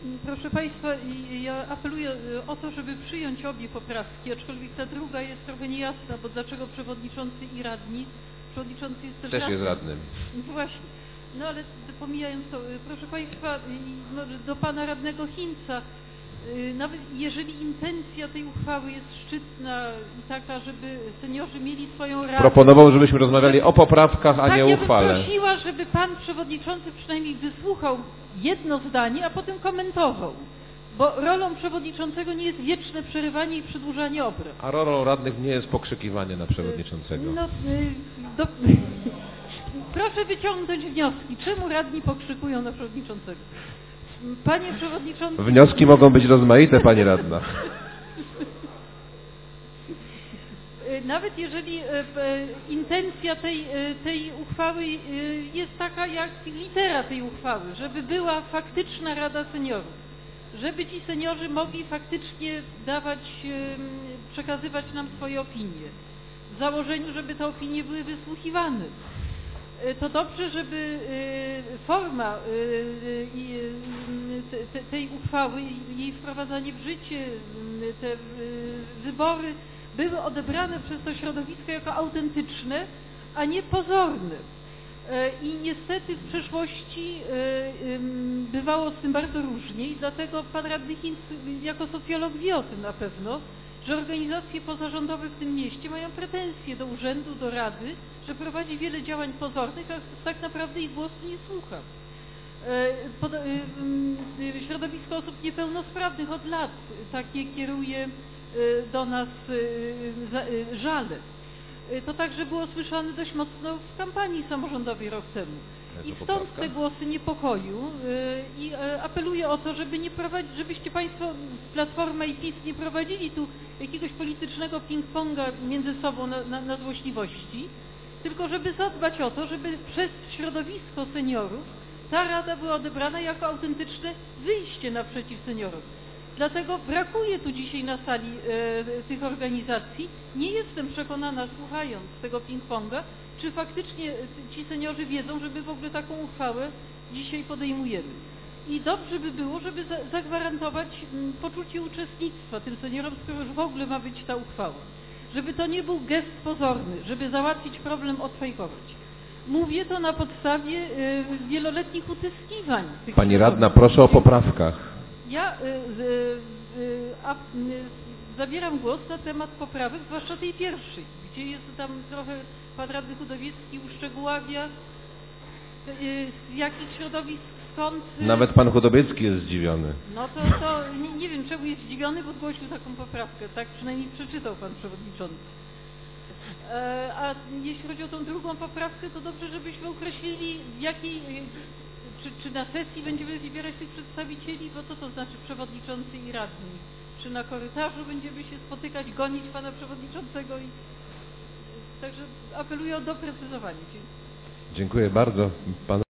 Proszę Państwa, ja apeluję o to, żeby przyjąć obie poprawki, aczkolwiek ta druga jest trochę niejasna, bo dlaczego przewodniczący i radni? Przewodniczący jest też jest radnym. Właśnie. No ale pomijając to, proszę Państwa, no, do Pana Radnego Hinca, nawet jeżeli intencja tej uchwały jest szczytna i taka, żeby seniorzy mieli swoją radę... Proponował, żebyśmy rozmawiali o poprawkach, a nie o uchwale. Ja bym prosiła, żeby Pan Przewodniczący przynajmniej wysłuchał jedno zdanie, a potem komentował. Bo rolą Przewodniczącego nie jest wieczne przerywanie i przedłużanie obrad. A rolą radnych nie jest pokrzykiwanie na Przewodniczącego. No, proszę wyciągnąć wnioski. Czemu radni pokrzykują na Przewodniczącego? Panie Przewodniczący... Wnioski mogą być rozmaite, Pani Radna. Nawet jeżeli intencja tej uchwały jest taka jak litera tej uchwały, żeby była faktyczna Rada Seniorów, żeby ci seniorzy mogli faktycznie przekazywać nam swoje opinie, w założeniu, żeby te opinie były wysłuchiwane. To dobrze, żeby forma tej uchwały, jej wprowadzanie w życie, te wybory były odebrane przez to środowisko jako autentyczne, a nie pozorne. I niestety w przeszłości bywało z tym bardzo różnie i dlatego pan radny Hinc jako socjolog wie o tym na pewno, że organizacje pozarządowe w tym mieście mają pretensje do urzędu, do rady, że prowadzi wiele działań pozornych, a tak naprawdę ich głosu nie słucha. Środowisko osób niepełnosprawnych od lat takie kieruje do nas żale. To także było słyszane dość mocno w kampanii samorządowej rok temu. I stąd te głosy niepokoju i apeluję o to, żebyście Państwo, Platforma i PiS, nie prowadzili tu jakiegoś politycznego ping-ponga między sobą na złośliwości, tylko żeby zadbać o to, żeby przez środowisko seniorów ta Rada była odebrana jako autentyczne wyjście naprzeciw seniorom. Dlatego brakuje tu dzisiaj na sali tych organizacji. Nie jestem przekonana, słuchając tego ping-ponga, czy faktycznie ci seniorzy wiedzą, że my w ogóle taką uchwałę dzisiaj podejmujemy. I dobrze by było, żeby zagwarantować poczucie uczestnictwa tym seniorom, skoro już w ogóle ma być ta uchwała. Żeby to nie był gest pozorny, żeby załatwić problem, odfajkować. Mówię to na podstawie wieloletnich utyskiwań. Pani radna, proszę o poprawkach. Ja zabieram głos na temat poprawek, zwłaszcza tej pierwszej, gdzie jest tam trochę pan radny Chudowiecki uszczegóławia z jakich środowisk, skąd... Nawet pan Chudowiecki jest zdziwiony. No to nie wiem, czemu jest zdziwiony, bo zgłosił taką poprawkę, tak przynajmniej przeczytał pan przewodniczący. A jeśli chodzi o tą drugą poprawkę, to dobrze, żebyśmy określili, w jakiej... Czy na sesji będziemy wybierać tych przedstawicieli, bo co to znaczy przewodniczący i radni? Czy na korytarzu będziemy się spotykać, gonić pana przewodniczącego? Także apeluję o doprecyzowanie. Dziękuję bardzo. Pan